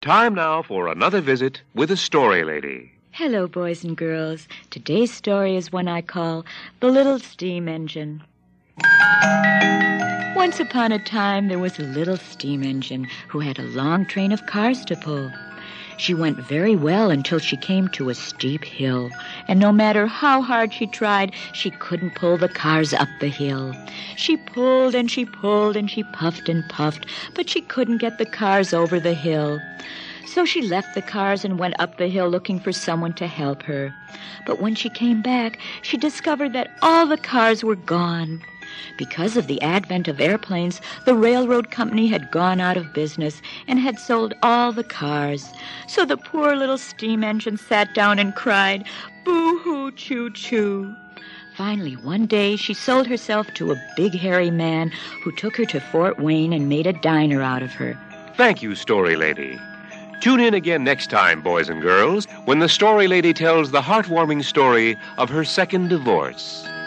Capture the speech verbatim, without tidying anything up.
Time now for another visit with the Story Lady. Hello, boys and girls. Today's story is one I call The Little Steam Engine. Once upon a time, there was a little steam engine who had a long train of cars to pull. She went very well until she came to a steep hill, and no matter how hard she tried, she couldn't pull the cars up the hill. She pulled and she pulled and she puffed and puffed, but she couldn't get the cars over the hill. So she left the cars and went up the hill looking for someone to help her. But when she came back, she discovered that all the cars were gone. Because of the advent of airplanes, the railroad company had gone out of business and had sold all the cars. So the poor little steam engine sat down and cried, "Boo-hoo, choo-choo." Finally, one day, she sold herself to a big, hairy man who took her to Fort Wayne and made a diner out of her. Thank you, Story Lady. Tune in again next time, boys and girls, when the Story Lady tells the heartwarming story of her second divorce.